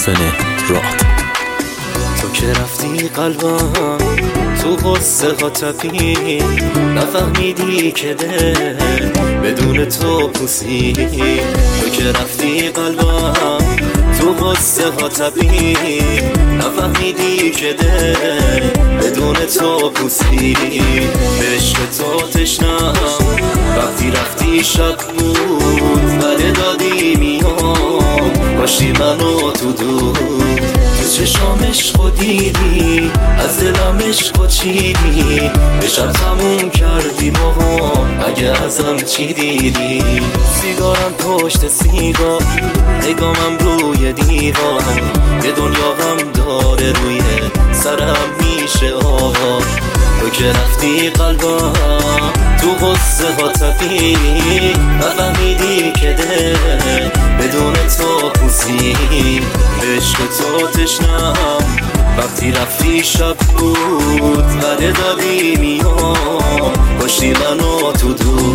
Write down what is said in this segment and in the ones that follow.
محسن راد. تو که رفتی قلبم تو غصه ها تپید، نفهمیدی که دل بدون تو پوسید. تو که رفتی قلبم تو غصه ها تپید، نفهمیدی که دل بدون تو پوسید. به عشق تو تشنم وقتی رفتی شب بود، بله دادی میام کاشتی منو تو دود. تو چشام عشقو دیدی، از دلم عشقو چیدی، به شب تموم کردی ماها اگه ازم چی دیدی. سیگارم پشت سیگار، نگامم روی دیوار، یه دنیا غم داره روی سرم میشه آوار. تو که رفتی قلبم تو غصه ها تپید، نفهمیدی که دل بدون تو پوسید. به عشق تو تشنم وقتی رفتی شب بود، بله دادی میام کاشتی منو تو دود.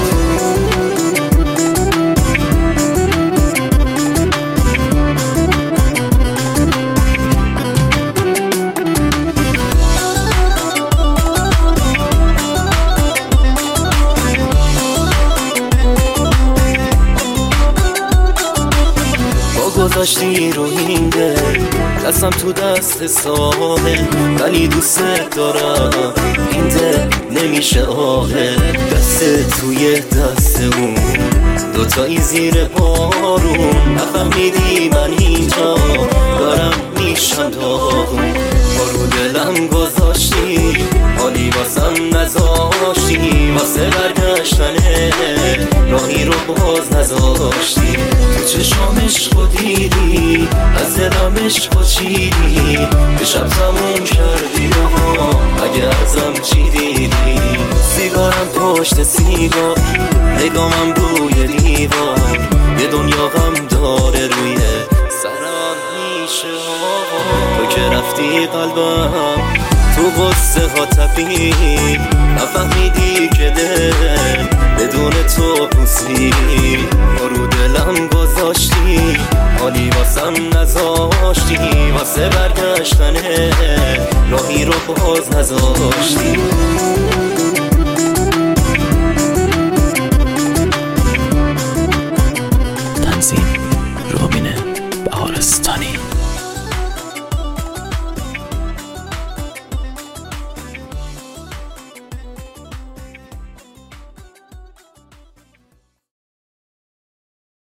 گذاشتی رو این دل، دستم تو دست ساحل، ولی دوست دارم این دل نمیشه آهل. دست توی دست اون دوتایی زیر بارون، نفهمیدی من اینجا دارم میشم داغون. با رو دلم گذاشتی حالی واسم نذاشتی، واسه برگشتنه راهی رو باز نذاشتی. تو چشام عشقو دیدی، از دلم عشقو چیدی، به شب تموم کردی ماها اگه ازم چی دیدی. سیگارم پشت سیگار، نگامم روی دیوار، یه دنیا غم داره روی سرم میشه آوار. تو که رفتی قلبم تو غصه ها تپید، نفهمیدی که دل بدون تو پوسید. رو دلم گذاشتی حالی واسم نذاشتی، واسه برگشتنه راهی رو باز نذاشتی.